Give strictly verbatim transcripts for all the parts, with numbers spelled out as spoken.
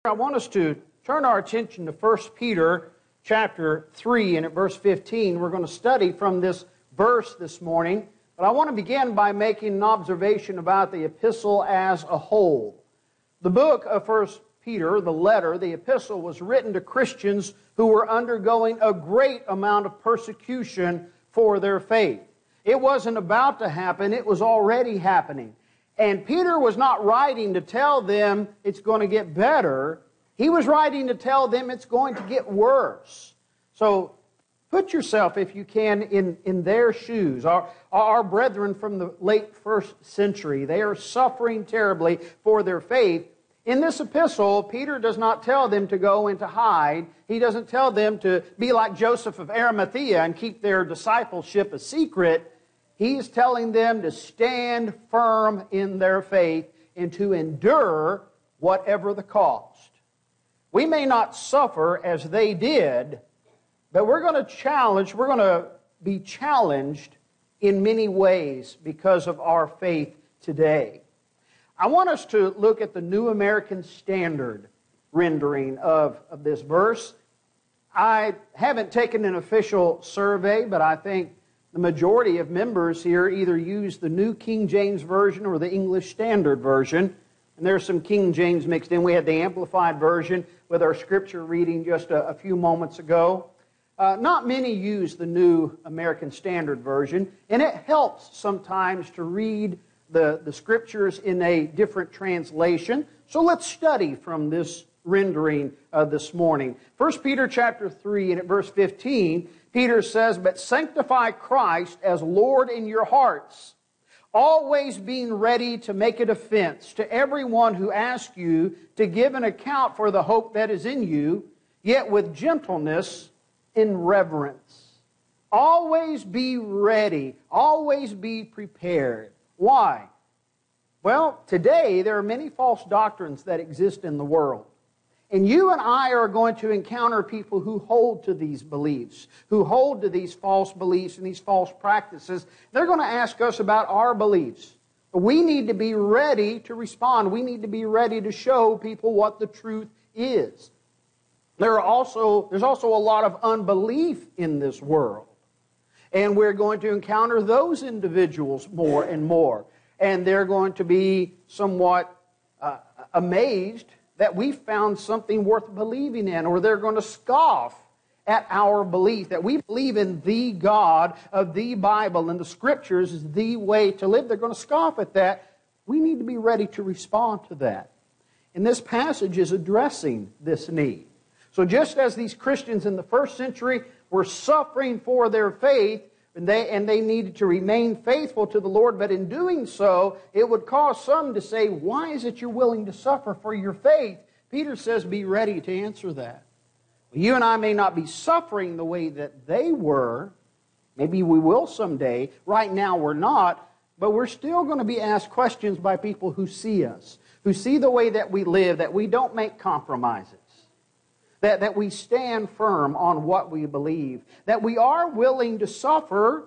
I want us to turn our attention to First Peter chapter three, and at verse fifteen. We're going to study from this verse this morning. But I want to begin by making an observation about the epistle as a whole. The book of First Peter, the letter, the epistle, was written to Christians who were undergoing a great amount of persecution for their faith. It wasn't about to happen, it was already happening. And Peter was not writing to tell them it's going to get better. He was writing to tell them it's going to get worse. So put yourself, if you can, in, in their shoes. Our, our brethren from the late first century, they are suffering terribly for their faith. In this epistle, Peter does not tell them to go and to hide. He doesn't tell them to be like Joseph of Arimathea and keep their discipleship a secret. He's telling them to stand firm in their faith and to endure whatever the cost. We may not suffer as they did, but we're going to challenge, we're going to be challenged in many ways because of our faith today. I want us to look at the New American Standard rendering of, of this verse. I haven't taken an official survey, but I think the majority of members here either use the New King James Version or the English Standard Version. And there's some King James mixed in. We had the Amplified Version with our scripture reading just a, a few moments ago. Uh, not many use the New American Standard Version, and it helps sometimes to read the, the scriptures in a different translation. So let's study from this rendering uh, this morning. First Peter chapter three, and at verse fifteen, Peter says, "But sanctify Christ as Lord in your hearts, always being ready to make a defense to everyone who asks you to give an account for the hope that is in you, yet with gentleness and reverence." Always be ready. Always be prepared. Why? Well, today there are many false doctrines that exist in the world. And you and I are going to encounter people who hold to these beliefs, who hold to these false beliefs and these false practices. They're going to ask us about our beliefs. We need to be ready to respond. We need to be ready to show people what the truth is. There are also, there's also a lot of unbelief in this world. And we're going to encounter those individuals more and more. And they're going to be somewhat uh, amazed that we found something worth believing in, or they're going to scoff at our belief, that we believe in the God of the Bible and the Scriptures is the way to live. They're going to scoff at that. We need to be ready to respond to that. And this passage is addressing this need. So just as these Christians in the first century were suffering for their faith, and they, and they needed to remain faithful to the Lord, but in doing so, it would cause some to say, why is it you're willing to suffer for your faith? Peter says, be ready to answer that. You and I may not be suffering the way that they were. Maybe we will someday. Right now we're not. But we're still going to be asked questions by people who see us, who see the way that we live, that we don't make compromises. That, that we stand firm on what we believe, that we are willing to suffer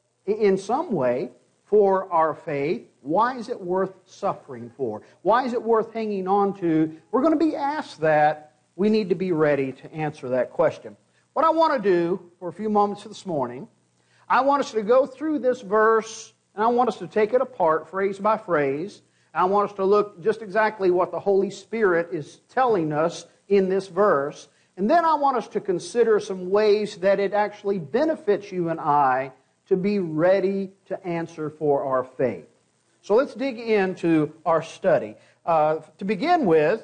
in some way for our faith. Why is it worth suffering for? Why is it worth hanging on to? We're going to be asked that. We need to be ready to answer that question. What I want to do for a few moments this morning, I want us to go through this verse, and I want us to take it apart phrase by phrase. I want us to look just exactly what the Holy Spirit is telling us in this verse. And then I want us to consider some ways that it actually benefits you and I to be ready to answer for our faith. So let's dig into our study. Uh, to begin with,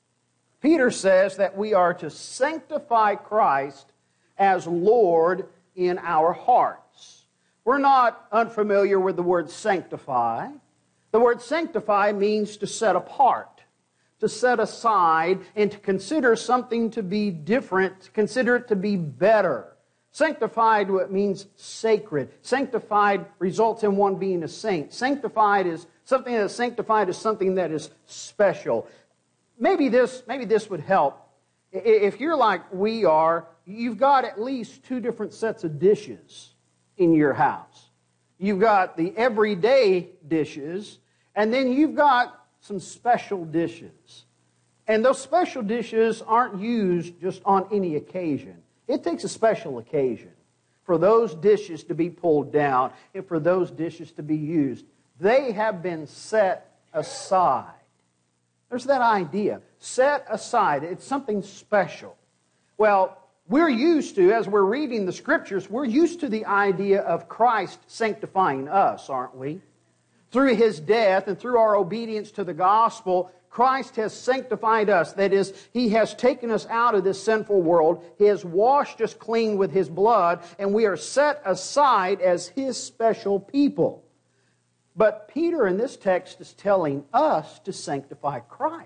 Peter says that we are to sanctify Christ as Lord in our hearts. We're not unfamiliar with the word sanctify. The word sanctify means to set apart, to set aside, and to consider something to be different, to consider it to be better. Sanctified means sacred. Sanctified results in one being a saint. Sanctified is something that is sanctified is something that is special. Maybe this, maybe this would help. If you're like we are, you've got at least two different sets of dishes in your house. You've got the everyday dishes, and then you've got some special dishes. And those special dishes aren't used just on any occasion. It takes a special occasion for those dishes to be pulled down and for those dishes to be used. They have been set aside. There's that idea. Set aside. It's something special. Well, we're used to, as we're reading the Scriptures, we're used to the idea of Christ sanctifying us, aren't we? Through His death and through our obedience to the gospel, Christ has sanctified us. That is, He has taken us out of this sinful world. He has washed us clean with His blood, and we are set aside as His special people. But Peter in this text is telling us to sanctify Christ.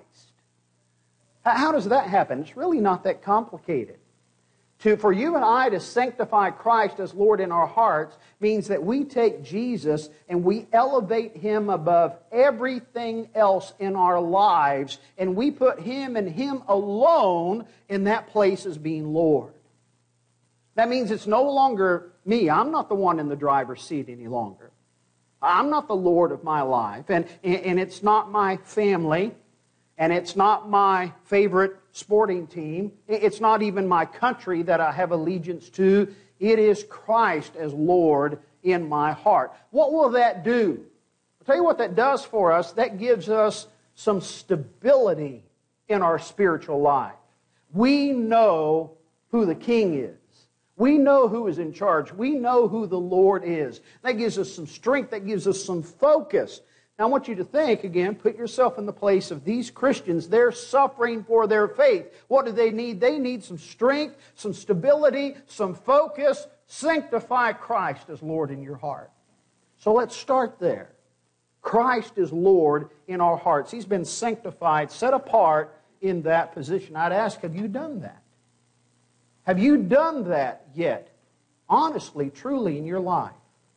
How does that happen? It's really not that complicated. To, for you and I to sanctify Christ as Lord in our hearts means that we take Jesus and we elevate Him above everything else in our lives, and we put Him and Him alone in that place as being Lord. That means it's no longer me. I'm not the one in the driver's seat any longer. I'm not the Lord of my life, and, and it's not my family, and it's not my favorite sporting team. It's not even my country that I have allegiance to. It is Christ as Lord in my heart. What will that do? I'll tell you what that does for us. That gives us some stability in our spiritual life. We know who the King is. We know who is in charge. We know who the Lord is. That gives us some strength. That gives us some focus. Now, I want you to think, again, put yourself in the place of these Christians. They're suffering for their faith. What do they need? They need some strength, some stability, some focus. Sanctify Christ as Lord in your heart. So let's start there. Christ is Lord in our hearts. He's been sanctified, set apart in that position. I'd ask, have you done that? Have you done that yet? Honestly, truly in your life?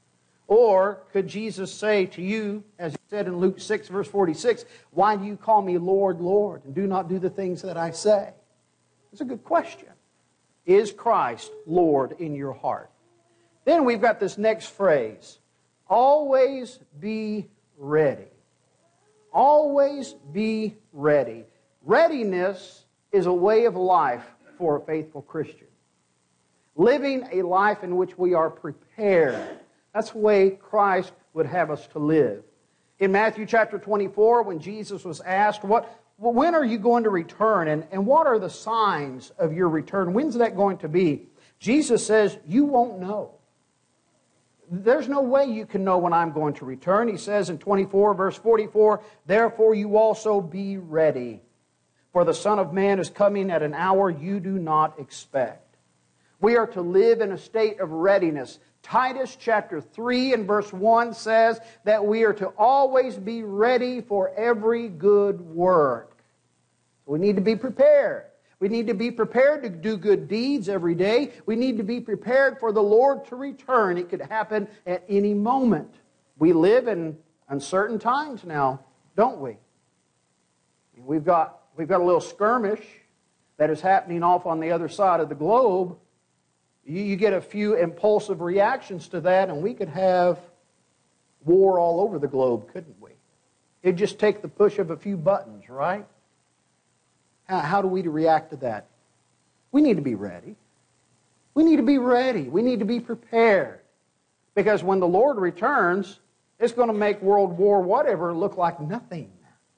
Or could Jesus say to you, as He said in Luke six, verse forty-six, why do you call me Lord, Lord, and do not do the things that I say? It's a good question. Is Christ Lord in your heart? Then we've got this next phrase, always be ready. Always be ready. Readiness is a way of life for a faithful Christian. Living a life in which we are prepared. That's the way Christ would have us to live. In Matthew chapter twenty-four, when Jesus was asked, "What, when are you going to return? And, and what are the signs of your return? When's that going to be?" Jesus says, you won't know. There's no way you can know when I'm going to return. He says in twenty-four, verse forty-four, therefore you also be ready, for the Son of Man is coming at an hour you do not expect. We are to live in a state of readiness. Titus chapter three and verse one says that we are to always be ready for every good work. We need to be prepared. We need to be prepared to do good deeds every day. We need to be prepared for the Lord to return. It could happen at any moment. We live in uncertain times now, don't we? We've got, we've got a little skirmish that is happening off on the other side of the globe. You, you get a few impulsive reactions to that, and we could have war all over the globe, couldn't we? It'd just take the push of a few buttons, right? How, how do we react to that? We need to be ready. We need to be ready. We need to be prepared. Because when the Lord returns, it's going to make World War whatever look like nothing.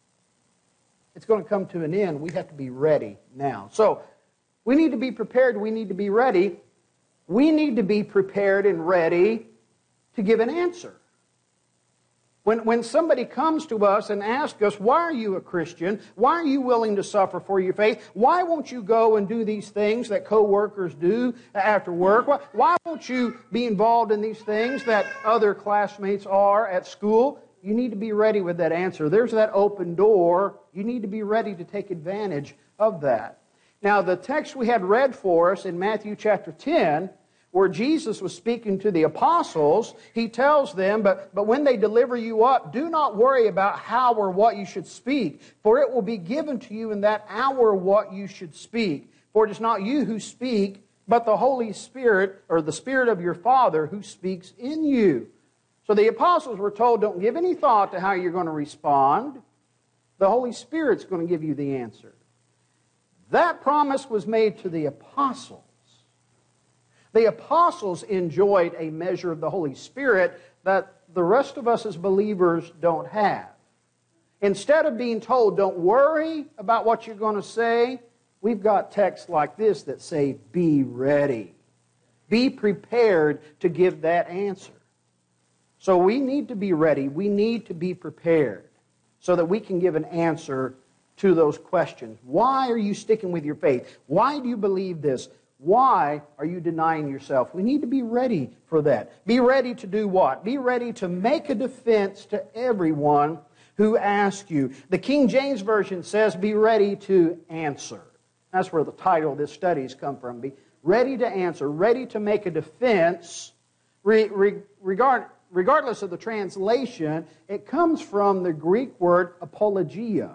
It's going to come to an end. We have to be ready now. So, we need to be prepared. We need to be ready. We need to be prepared and ready to give an answer. When, when somebody comes to us and asks us, why are you a Christian? Why are you willing to suffer for your faith? Why won't you go and do these things that co-workers do after work? Why, why won't you be involved in these things that other classmates are at school? You need to be ready with that answer. There's that open door. You need to be ready to take advantage of that. Now, the text we had read for us in Matthew chapter ten, where Jesus was speaking to the apostles, He tells them, but, but when they deliver you up, do not worry about how or what you should speak, for it will be given to you in that hour what you should speak. For it is not you who speak, but the Holy Spirit, or the Spirit of your Father, who speaks in you. So the apostles were told, don't give any thought to how you're going to respond. The Holy Spirit's going to give you the answer. That promise was made to the apostles. The apostles enjoyed a measure of the Holy Spirit that the rest of us as believers don't have. Instead of being told, don't worry about what you're going to say, we've got texts like this that say, be ready. Be prepared to give that answer. So we need to be ready. We need to be prepared so that we can give an answer to those questions. Why are you sticking with your faith? Why do you believe this? Why are you denying yourself? We need to be ready for that. Be ready to do what? Be ready to make a defense to everyone who asks you. The King James Version says, be ready to answer. That's where the title of this study has come from. Be ready to answer, ready to make a defense. Re, re, regard, regardless of the translation, it comes from the Greek word apologia.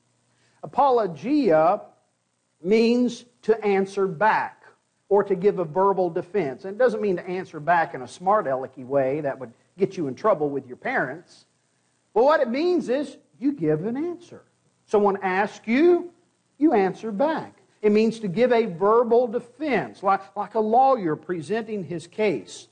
Apologia means to answer back or to give a verbal defense. And it doesn't mean to answer back in a smart alecky way that would get you in trouble with your parents. But what it means is you give an answer. Someone asks you, you answer back. It means to give a verbal defense, like, like a lawyer presenting his case.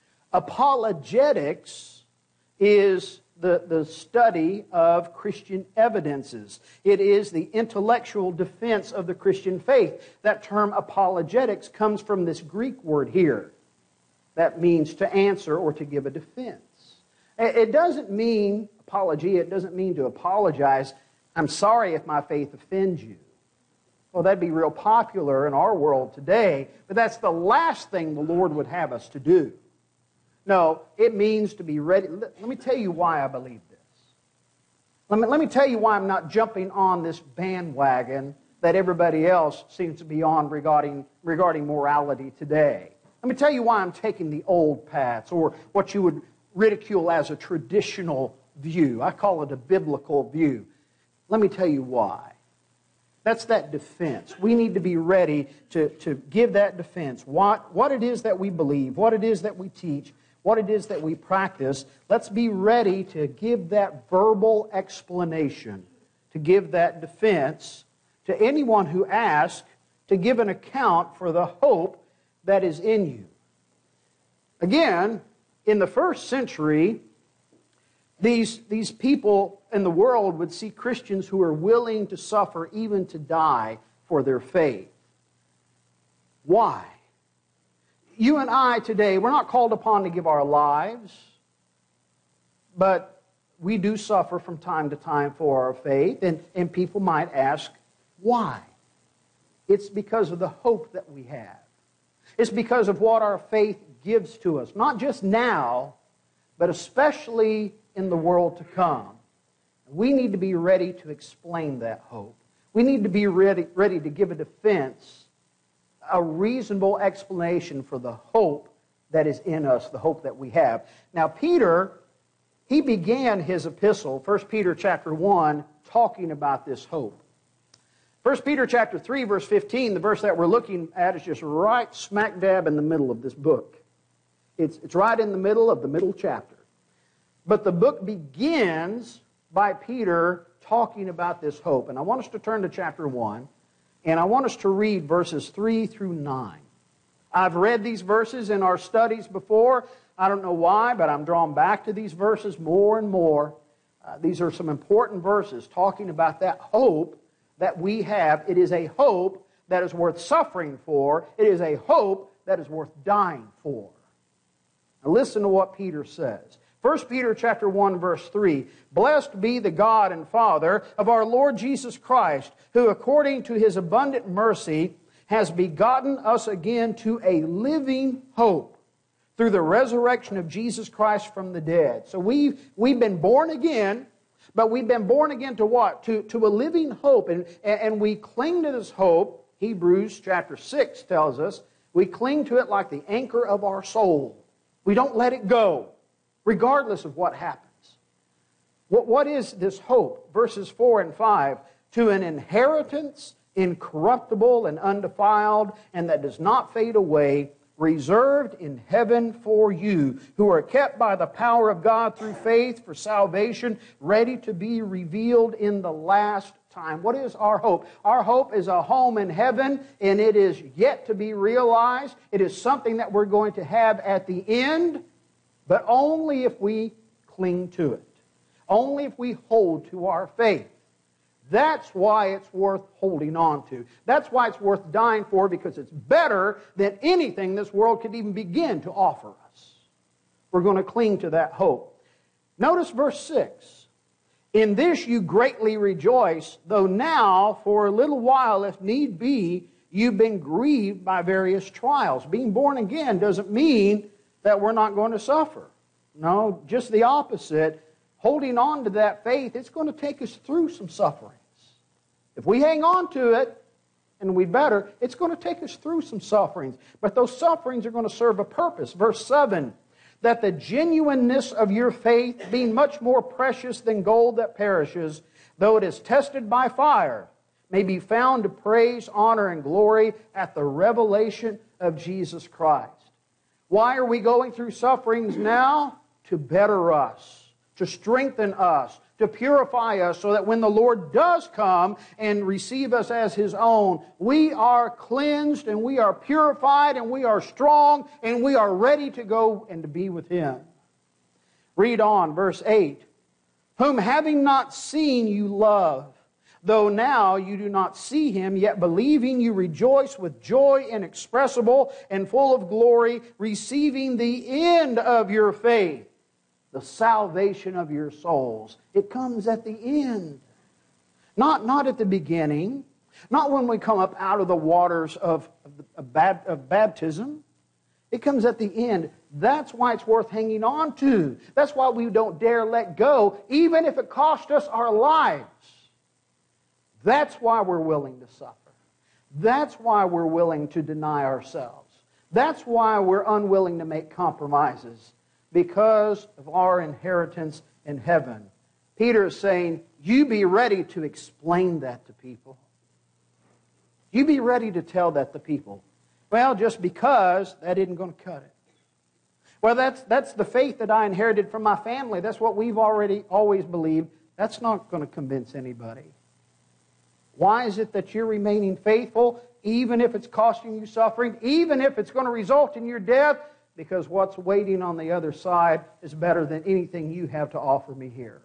Apologetics is the, the study of Christian evidences. It is the intellectual defense of the Christian faith. That term apologetics comes from this Greek word here. That means to answer or to give a defense. It doesn't mean apologia, it doesn't mean to apologize. I'm sorry if my faith offends you. Well, that'd be real popular in our world today, but that's the last thing the Lord would have us to do. No, it means to be ready. Let me tell you why I believe this. Let me, let me tell you why I'm not jumping on this bandwagon that everybody else seems to be on regarding, regarding morality today. Let me tell you why I'm taking the old paths, or what you would ridicule as a traditional view. I call it a biblical view. Let me tell you why. That's that defense. We need to be ready to, to give that defense. What, what it is that we believe, what it is that we teach, what it is that we practice. Let's be ready to give that verbal explanation, to give that defense to anyone who asks, to give an account for the hope that is in you. Again, in the first century, these, these people in the world would see Christians who are willing to suffer, even to die, for their faith. Why? You and I today, we're not called upon to give our lives, but we do suffer from time to time for our faith, and, and people might ask, why? It's because of the hope that we have. It's because of what our faith gives to us, not just now, but especially in the world to come. We need to be ready to explain that hope. We need to be ready, ready to give a defense, a reasonable explanation for the hope that is in us, the hope that we have. Now, Peter, he began his epistle, First Peter chapter one, talking about this hope. First Peter chapter three, verse fifteen, the verse that we're looking at, is just right smack dab in the middle of this book. It's, it's right in the middle of the middle chapter. But the book begins by Peter talking about this hope. And I want us to turn to chapter one, and I want us to read verses three through nine. I've read these verses in our studies before. I don't know why, but I'm drawn back to these verses more and more. Uh, these are some important verses talking about that hope that we have. It is a hope that is worth suffering for. It is a hope that is worth dying for. Now listen to what Peter says. First Peter chapter one, verse three, "Blessed be the God and Father of our Lord Jesus Christ, who according to His abundant mercy has begotten us again to a living hope through the resurrection of Jesus Christ from the dead." So we've, we've been born again, but we've been born again to what? To, to a living hope. And, and we cling to this hope. Hebrews chapter six tells us we cling to it like the anchor of our soul. We don't let it go, regardless of what happens. What, what is this hope? Verses four and five, "To an inheritance incorruptible and undefiled, and that does not fade away, reserved in heaven for you, who are kept by the power of God through faith for salvation, ready to be revealed in the last time. What is our hope? Our hope is a home in heaven, and it is yet to be realized. It is something that we're going to have at the end, but only if we cling to it. Only if we hold to our faith. That's why it's worth holding on to. That's why it's worth dying for, because it's better than anything this world could even begin to offer us. We're going to cling to that hope. Notice verse six. In this you greatly rejoice, though now for a little while, if need be, you've been grieved by various trials. Being born again doesn't mean that we're not going to suffer. No, just the opposite. Holding on to that faith, it's going to take us through some sufferings. If we hang on to it, and we better, it's going to take us through some sufferings. But those sufferings are going to serve a purpose. Verse seven, that the genuineness of your faith, being much more precious than gold that perishes, though it is tested by fire, may be found to praise, honor, and glory at the revelation of Jesus Christ. Why are we going through sufferings now? To better us, to strengthen us, to purify us, so that when the Lord does come and receive us as His own, we are cleansed and we are purified and we are strong and we are ready to go and to be with Him. Read on, verse eight. Whom having not seen you love, though now you do not see Him, yet believing you rejoice with joy inexpressible and full of glory, receiving the end of your faith, the salvation of your souls. It comes at the end. Not, not at the beginning. Not when we come up out of the waters of, of, of baptism. It comes at the end. That's why it's worth hanging on to. That's why we don't dare let go, even if it cost us our lives. That's why we're willing to suffer. That's why we're willing to deny ourselves. That's why we're unwilling to make compromises. Because of our inheritance in heaven. Peter is saying, you be ready to explain that to people. You be ready to tell that to people. Well, just because, that isn't going to cut it. Well, that's, that's the faith that I inherited from my family. That's what we've already always believed. That's not going to convince anybody. Why is it that you're remaining faithful, even if it's costing you suffering, even if it's going to result in your death? Because what's waiting on the other side is better than anything you have to offer me here.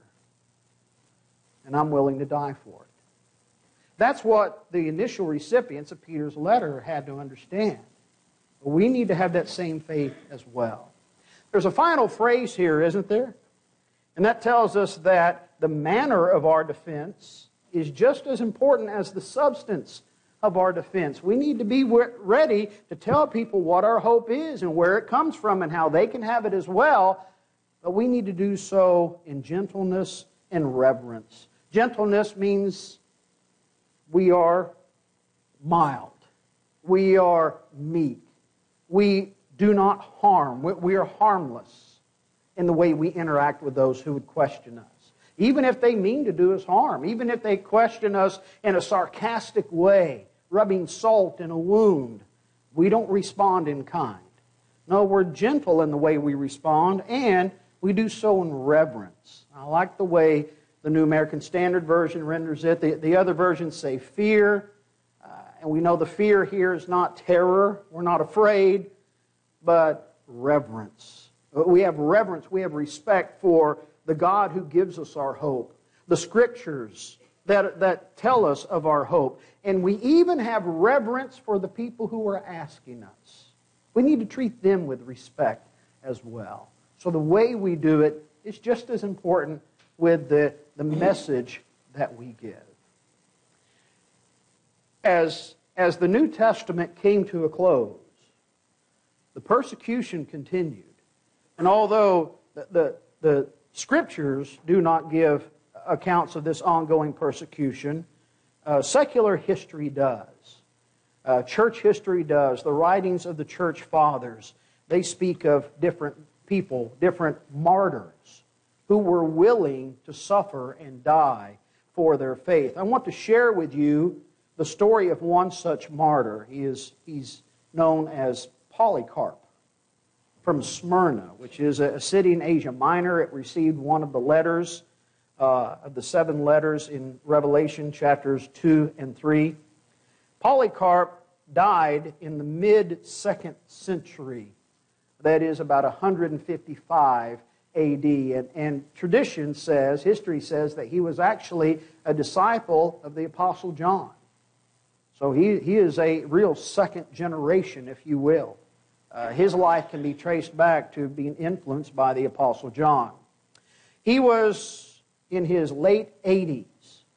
And I'm willing to die for it. That's what the initial recipients of Peter's letter had to understand. We need to have that same faith as well. There's a final phrase here, isn't there? And that tells us that the manner of our defense is just as important as the substance of our defense. We need to be ready to tell people what our hope is and where it comes from and how they can have it as well. But we need to do so in gentleness and reverence. Gentleness means we are mild. We are meek. We do not harm. We are harmless in the way we interact with those who would question us. Even if they mean to do us harm, even if they question us in a sarcastic way, rubbing salt in a wound, we don't respond in kind. No, we're gentle in the way we respond, and we do so in reverence. I like the way the New American Standard Version renders it. The, the other versions say fear, uh, and we know the fear here is not terror. We're not afraid, but reverence. We have reverence, we have respect for the God who gives us our hope, the Scriptures that, that tell us of our hope. And we even have reverence for the people who are asking us. We need to treat them with respect as well. So the way we do it is just as important with the, the message that we give. As, as the New Testament came to a close, the persecution continued. And although the, the, the Scriptures do not give accounts of this ongoing persecution, uh, secular history does. Uh, church history does. The writings of the church fathers, they speak of different people, different martyrs who were willing to suffer and die for their faith. I want to share with you the story of one such martyr. He is, he's known as Polycarp from Smyrna, which is a city in Asia Minor. It received one of the letters uh, of the seven letters in Revelation chapters two and three. Polycarp died in the mid-second century. That is about one hundred fifty-five A D. And, and tradition says, history says, that he was actually a disciple of the Apostle John. So he, he is a real second generation, if you will. Uh, his life can be traced back to being influenced by the Apostle John. He was in his late eighties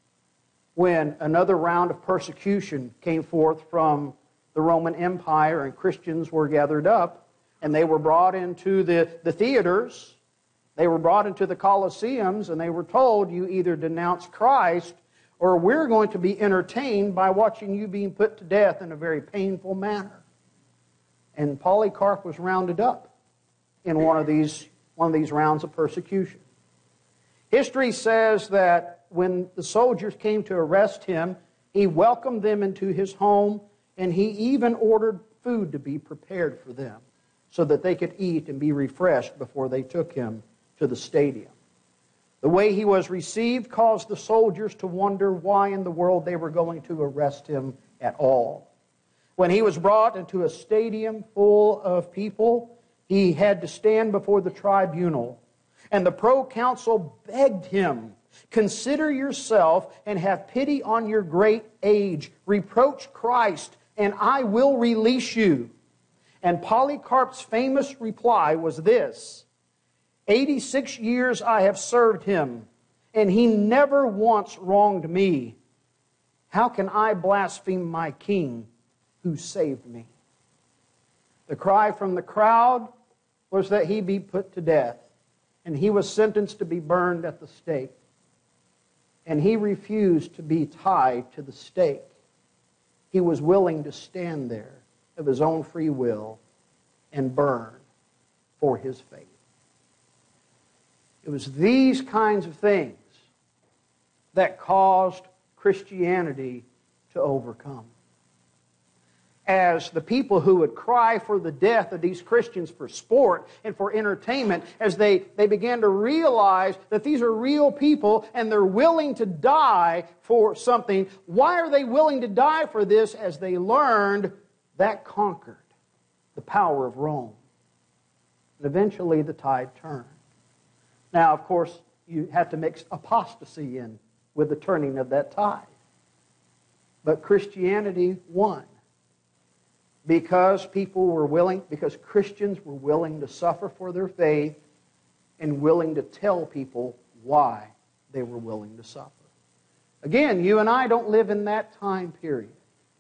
when another round of persecution came forth from the Roman Empire, and Christians were gathered up, and they were brought into the, the theaters, they were brought into the Colosseums, and they were told, you either denounce Christ, or we're going to be entertained by watching you being put to death in a very painful manner. And Polycarp was rounded up in one of these, one of these rounds of persecution. History says that when the soldiers came to arrest him, he welcomed them into his home, and he even ordered food to be prepared for them so that they could eat and be refreshed before they took him to the stadium. The way he was received caused the soldiers to wonder why in the world they were going to arrest him at all. When he was brought into a stadium full of people, he had to stand before the tribunal, and the proconsul begged him, consider yourself and have pity on your great age. Reproach Christ, and I will release you. And Polycarp's famous reply was this: eighty-six years I have served him, and he never once wronged me. How can I blaspheme my king who saved me? The cry from the crowd was that he be put to death, and he was sentenced to be burned at the stake. And he refused to be tied to the stake. He was willing to stand there of his own free will and burn for his faith. It was these kinds of things that caused Christianity to overcome. As the people who would cry for the death of these Christians for sport and for entertainment, as they, they began to realize that these are real people and they're willing to die for something. Why are they willing to die for this? As they learned that conquered the power of Rome. And eventually the tide turned. Now, of course, you have to mix apostasy in with the turning of that tide. But Christianity won. Because people were willing, because Christians were willing to suffer for their faith and willing to tell people why they were willing to suffer. Again, you and I don't live in that time period.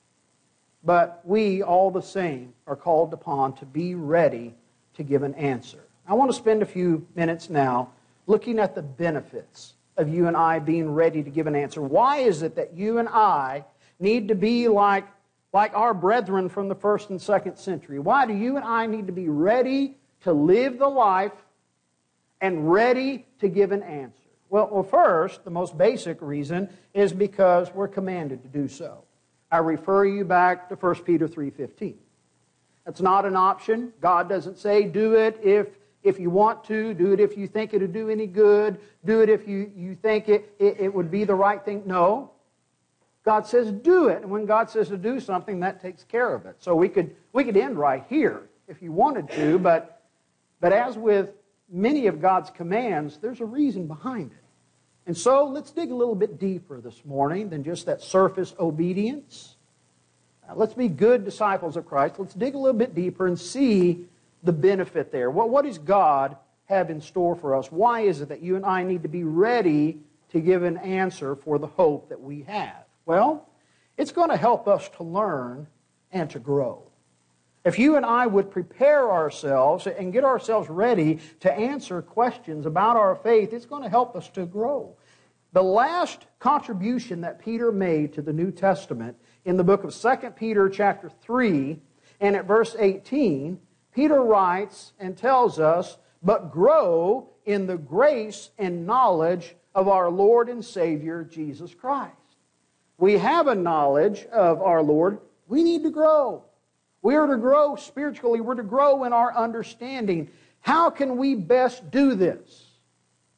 But we, all the same, are called upon to be ready to give an answer. I want to spend a few minutes now looking at the benefits of you and I being ready to give an answer. Why is it that you and I need to be like Like our brethren from the first and second century? Why do you and I need to be ready to live the life and ready to give an answer? Well, well, first, the most basic reason is because we're commanded to do so. I refer you back to First Peter three fifteen. That's not an option. God doesn't say do it if, if you want to, do it if you think it would do any good, do it if you, you think it, it, it would be the right thing. No. God says do it, and when God says to do something, that takes care of it. So we could we could end right here if you wanted to, but but as with many of God's commands, there's a reason behind it. And so let's dig a little bit deeper this morning than just that surface obedience. Uh, let's be good disciples of Christ. Let's dig a little bit deeper and see the benefit there. What what does God have in store for us? Why is it that you and I need to be ready to give an answer for the hope that we have? Well, it's going to help us to learn and to grow. If you and I would prepare ourselves and get ourselves ready to answer questions about our faith, it's going to help us to grow. The last contribution that Peter made to the New Testament in the book of Second Peter chapter three and at verse eighteen, Peter writes and tells us, "But grow in the grace and knowledge of our Lord and Savior, Jesus Christ." We have a knowledge of our Lord. We need to grow. We are to grow spiritually. We're to grow in our understanding. How can we best do this?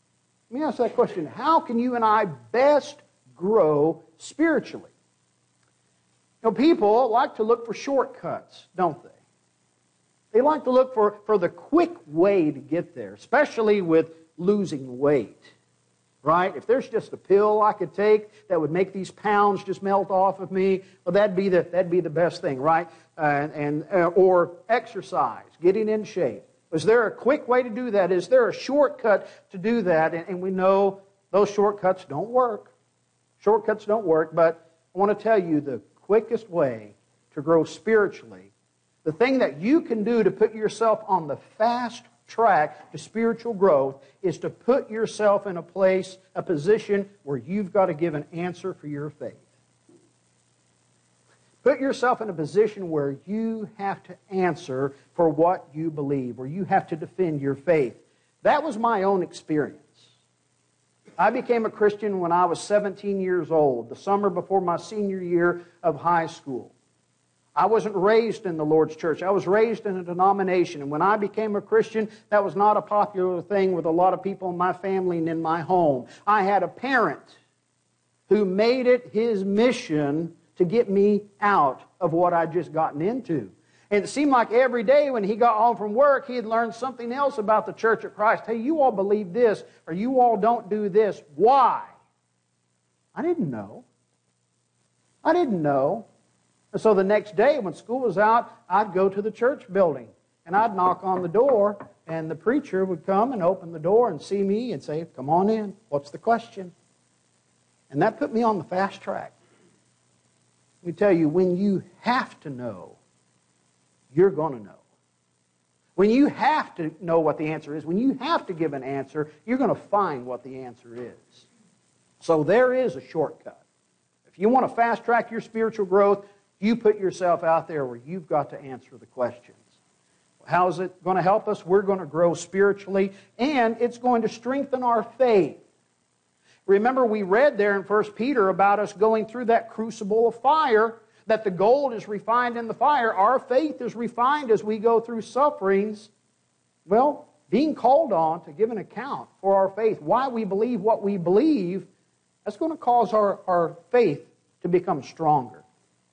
Let me ask that question. How can you and I best grow spiritually? You know, people like to look for shortcuts, don't they? They like to look for, for the quick way to get there, especially with losing weight, right? If there's just a pill I could take that would make these pounds just melt off of me, well, that'd be the, that'd be the best thing, right? Uh, and uh, or exercise, getting in shape. Is there a quick way to do that? Is there a shortcut to do that? And, and we know those shortcuts don't work. Shortcuts don't work, but I want to tell you the quickest way to grow spiritually, the thing that you can do to put yourself on the fast track to spiritual growth is to put yourself in a place, a position where you've got to give an answer for your faith. Put yourself in a position where you have to answer for what you believe, where you have to defend your faith. That was my own experience. I became a Christian when I was seventeen years old, the summer before my senior year of high school. I wasn't raised in the Lord's church. I was raised in a denomination. And when I became a Christian, that was not a popular thing with a lot of people in my family and in my home. I had a parent who made it his mission to get me out of what I'd just gotten into. And it seemed like every day when he got home from work, he had learned something else about the Church of Christ. Hey, you all believe this, or you all don't do this. Why? I didn't know. I didn't know. And so the next day when school was out, I'd go to the church building, and I'd knock on the door, and the preacher would come and open the door and see me and say, come on in. What's the question? And that put me on the fast track. Let me tell you, when you have to know, you're going to know. When you have to know what the answer is, when you have to give an answer, you're going to find what the answer is. So there is a shortcut. If you want to fast track your spiritual growth, you put yourself out there where you've got to answer the questions. How is it going to help us? We're going to grow spiritually, and it's going to strengthen our faith. Remember, we read there in First Peter about us going through that crucible of fire, that the gold is refined in the fire. Our faith is refined as we go through sufferings. Well, being called on to give an account for our faith, why we believe what we believe, that's going to cause our, our faith to become stronger.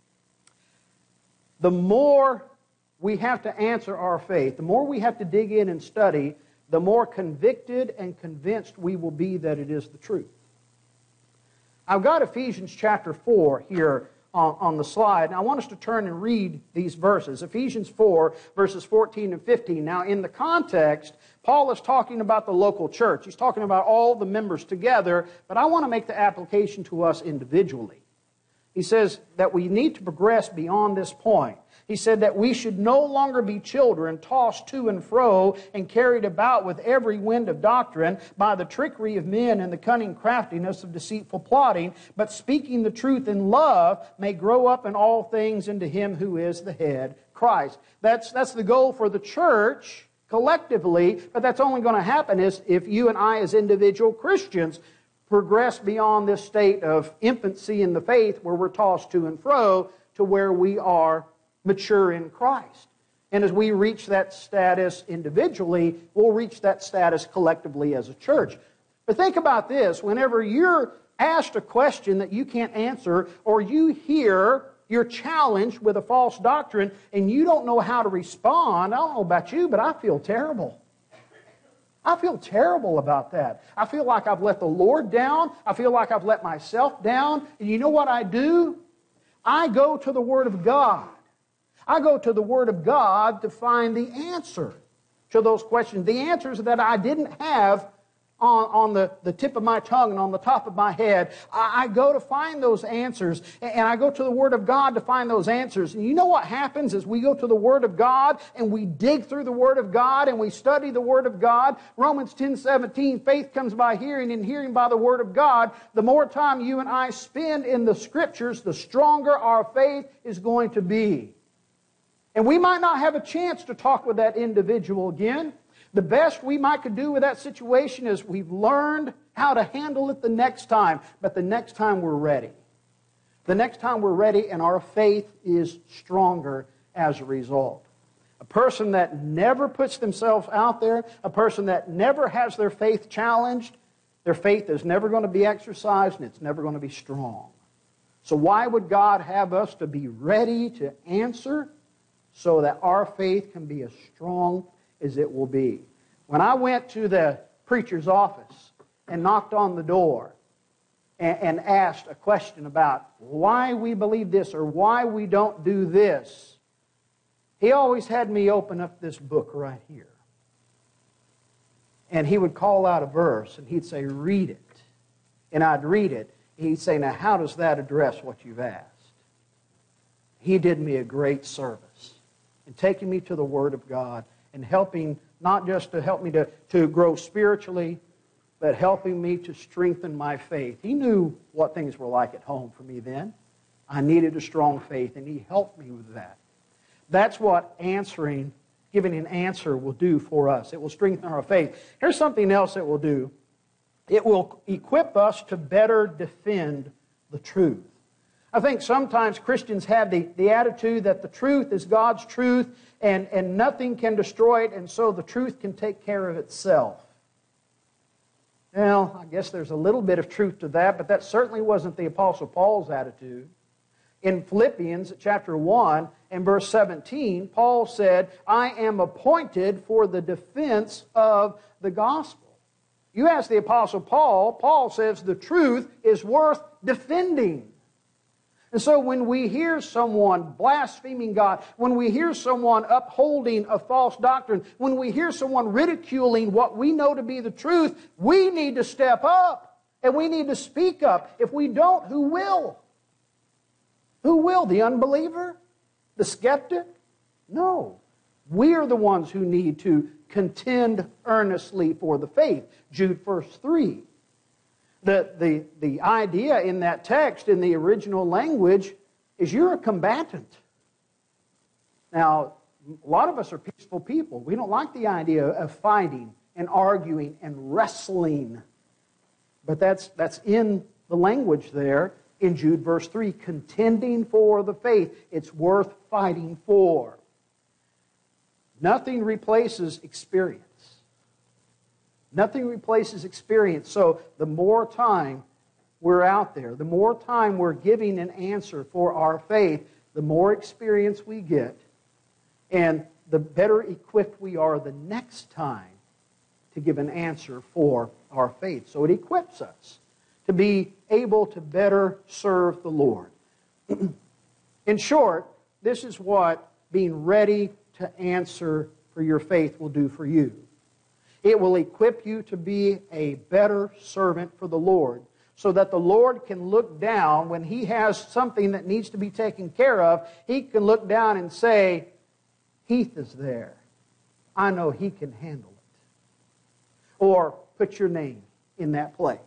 The more we have to answer our faith, the more we have to dig in and study, the more convicted and convinced we will be that it is the truth. I've got Ephesians chapter four here on, on the slide, and I want us to turn and read these verses. Ephesians four, verses fourteen and fifteen. Now, in the context, Paul is talking about the local church. He's talking about all the members together, but I want to make the application to us individually. He says that we need to progress beyond this point. He said that we should no longer be children tossed to and fro and carried about with every wind of doctrine by the trickery of men and the cunning craftiness of deceitful plotting, but speaking the truth in love may grow up in all things into Him who is the head, Christ. That's, that's the goal for the church collectively, but that's only going to happen is if you and I as individual Christians progress beyond this state of infancy in the faith where we're tossed to and fro to where we are mature in Christ. And as we reach that status individually, we'll reach that status collectively as a church. But think about this. Whenever you're asked a question that you can't answer, or you hear you're challenged with a false doctrine and you don't know how to respond, I don't know about you, but I feel terrible. I feel terrible about that. I feel like I've let the Lord down. I feel like I've let myself down. And you know what I do? I go to the Word of God. I go to the Word of God to find the answer to those questions. The answers that I didn't have on, on the, the tip of my tongue and on the top of my head. I, I go to find those answers, and I go to the Word of God to find those answers. And you know what happens as we go to the Word of God and we dig through the Word of God and we study the Word of God? Romans ten seventeen, faith comes by hearing and hearing by the Word of God. The more time you and I spend in the Scriptures, the stronger our faith is going to be. And we might not have a chance to talk with that individual again. The best we might could do with that situation is we've learned how to handle it the next time. But the next time we're ready. The next time we're ready and our faith is stronger as a result. A person that never puts themselves out there, a person that never has their faith challenged, Their faith is never going to be exercised, and it's never going to be strong. So why would God have us to be ready to answer so that our faith can be as strong as it will be? When I went to the preacher's office and knocked on the door and, and asked a question about why we believe this or why we don't do this, he always had me open up this book right here. And he would call out a verse, and he'd say, read it. And I'd read it. He'd say, now how does that address what you've asked? He did me a great service in taking me to the Word of God and helping, not just to help me to, to grow spiritually, but helping me to strengthen my faith. He knew what things were like at home for me then. I needed a strong faith, and he helped me with that. That's what answering Giving an answer will do for us. It will strengthen our faith. Here's something else it will do. It will equip us to better defend the truth. I think sometimes Christians have the, the attitude that the truth is God's truth and, and nothing can destroy it, and so the truth can take care of itself. Well, I guess there's a little bit of truth to that, but that certainly wasn't the Apostle Paul's attitude. In Philippians chapter one and verse seventeen, Paul said, I am appointed for the defense of the gospel. You ask the Apostle Paul, Paul says the truth is worth defending. And so when we hear someone blaspheming God, when we hear someone upholding a false doctrine, when we hear someone ridiculing what we know to be the truth, we need to step up and we need to speak up. If we don't, who will? Who will? The unbeliever? The skeptic? No. We are the ones who need to contend earnestly for the faith. Jude verse three. The, the, the idea in that text, in the original language, is you're a combatant. Now, a lot of us are peaceful people. We don't like the idea of fighting and arguing and wrestling. But that's, that's in the language there. In Jude verse three, contending for the faith. It's worth fighting for. Nothing replaces experience. Nothing replaces experience. So the more time we're out there, the more time we're giving an answer for our faith, the more experience we get, and the better equipped we are the next time to give an answer for our faith. So it equips us to be able to better serve the Lord. In short, this is what being ready to answer for your faith will do for you. It will equip you to be a better servant for the Lord, so that the Lord can look down when He has something that needs to be taken care of. He can look down and say, Heath is there. I know he can handle it. Or put your name in that place.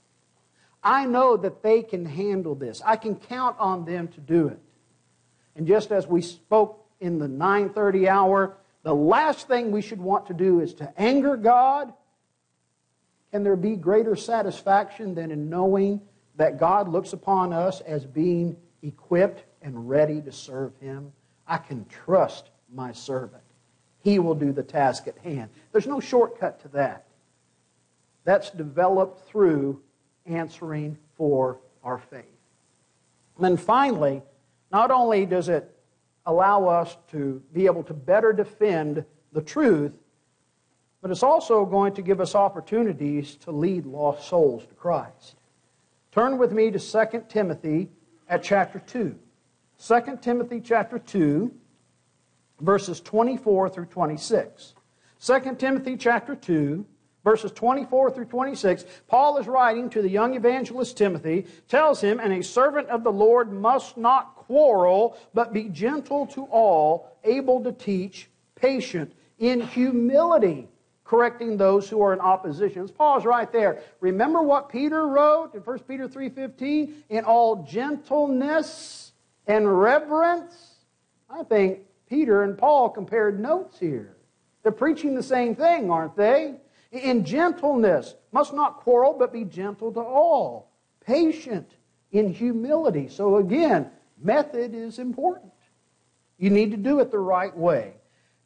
I know that they can handle this. I can count on them to do it. And just as we spoke in the nine thirty hour, the last thing we should want to do is to anger God. Can there be greater satisfaction than in knowing that God looks upon us as being equipped and ready to serve Him? I can trust my servant. He will do the task at hand. There's no shortcut to that. That's developed through answering for our faith. And then finally, not only does it allow us to be able to better defend the truth, but it's also going to give us opportunities to lead lost souls to Christ. Turn with me to Second Timothy at chapter two. Second Timothy chapter two, verses twenty-four through twenty-six. Second Timothy chapter two, verses twenty-four through twenty-six, Paul is writing to the young evangelist Timothy, tells him, and a servant of the Lord must not quarrel, but be gentle to all, able to teach, patient, in humility, correcting those who are in opposition. Let's pause right there. Remember what Peter wrote in First Peter three fifteen? In all gentleness and reverence. I think Peter and Paul compared notes here. They're preaching the same thing, aren't they? In gentleness, must not quarrel, but be gentle to all. Patient in humility. So again, method is important. You need to do it the right way.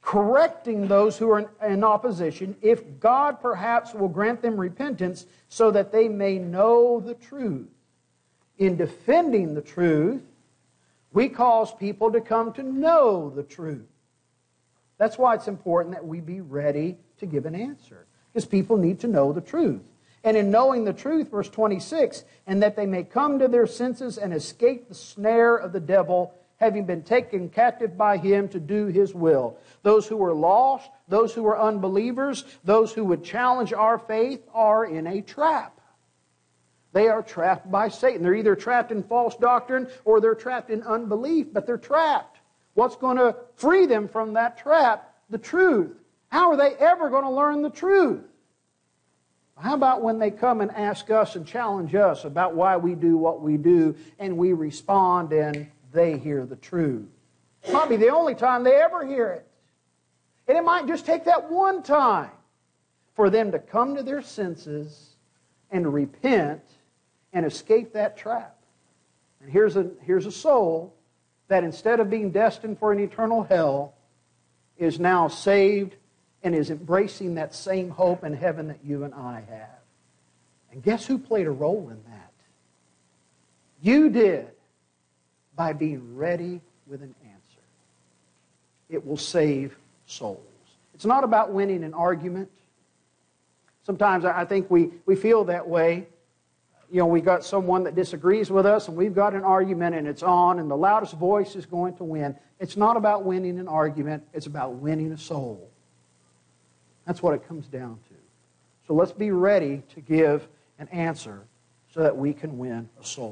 correcting those who are in, in opposition, if God perhaps will grant them repentance so that they may know the truth. In defending the truth, we cause people to come to know the truth. That's why it's important that we be ready to give an answer, because people need to know the truth. And in knowing the truth, verse twenty-six, and that they may come to their senses and escape the snare of the devil, having been taken captive by him to do his will. Those who are lost, those who are unbelievers, those who would challenge our faith are in a trap. They are trapped by Satan. They're either trapped in false doctrine or they're trapped in unbelief, but they're trapped. What's going to free them from that trap? The truth. How are they ever going to learn the truth? How about when they come and ask us and challenge us about why we do what we do, and we respond and they hear the truth? It might be the only time they ever hear it. And it might just take that one time for them to come to their senses and repent and escape that trap. And here's a, here's a soul that instead of being destined for an eternal hell is now saved and is embracing that same hope in heaven that you and I have. And guess who played a role in that? You did, by being ready with an answer. It will save souls. It's not about winning an argument. Sometimes I think we, we feel that way. You know, we got someone that disagrees with us and we've got an argument and it's on and the loudest voice is going to win. It's not about winning an argument. It's about winning a soul. That's what it comes down to. So let's be ready to give an answer so that we can win a soul.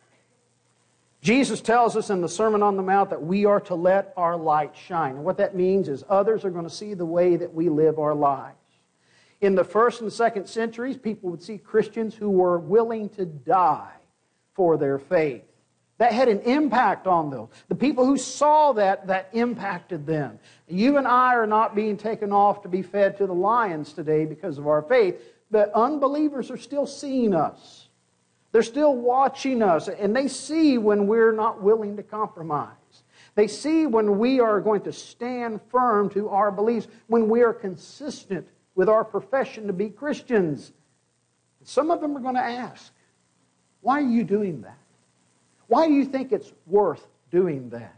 Jesus tells us in the Sermon on the Mount that we are to let our light shine. And what that means is others are going to see the way that we live our lives. In the first and second centuries, people would see Christians who were willing to die for their faith. That had an impact on them. The people who saw that, that impacted them. You and I are not being taken off to be fed to the lions today because of our faith, but unbelievers are still seeing us. They're still watching us, and they see when we're not willing to compromise. They see when we are going to stand firm to our beliefs, when we are consistent with our profession to be Christians. Some of them are going to ask, why are you doing that? Why do you think it's worth doing that?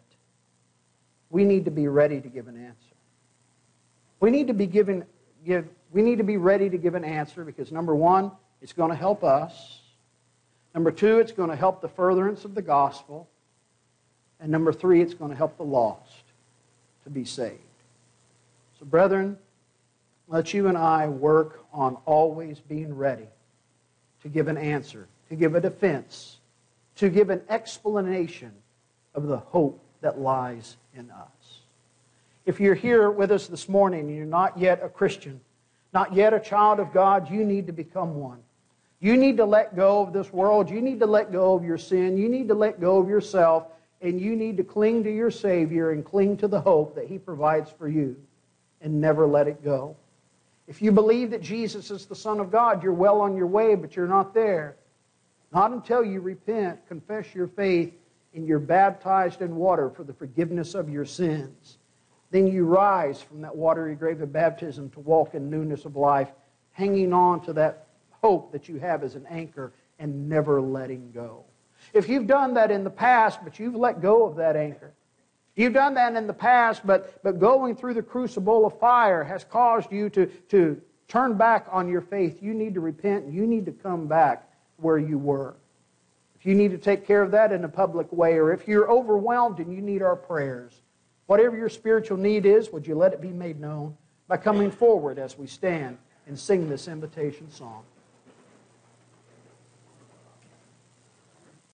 We need to be ready to give an answer. We need to be given, give, we need to be ready to give an answer because number one, it's going to help us. Number two, it's going to help the furtherance of the gospel. And number three, it's going to help the lost to be saved. So brethren, let you and I work on always being ready to give an answer, to give a defense, to give an explanation of the hope that lies in us. If you're here with us this morning and you're not yet a Christian, not yet a child of God, you need to become one. You need to let go of this world. You need to let go of your sin. You need to let go of yourself. And you need to cling to your Savior and cling to the hope that He provides for you and never let it go. If you believe that Jesus is the Son of God, you're well on your way, but you're not there. Not until you repent, confess your faith, and you're baptized in water for the forgiveness of your sins. Then you rise from that watery grave of baptism to walk in newness of life, hanging on to that hope that you have as an anchor and never letting go. If you've done that in the past, but you've let go of that anchor, you've done that in the past, but, but going through the crucible of fire has caused you to, to turn back on your faith, you need to repent and you need to come back where you were. If you need to take care of that in a public way, or if you're overwhelmed and you need our prayers, whatever your spiritual need is, would you let it be made known by coming forward as we stand and sing this invitation song.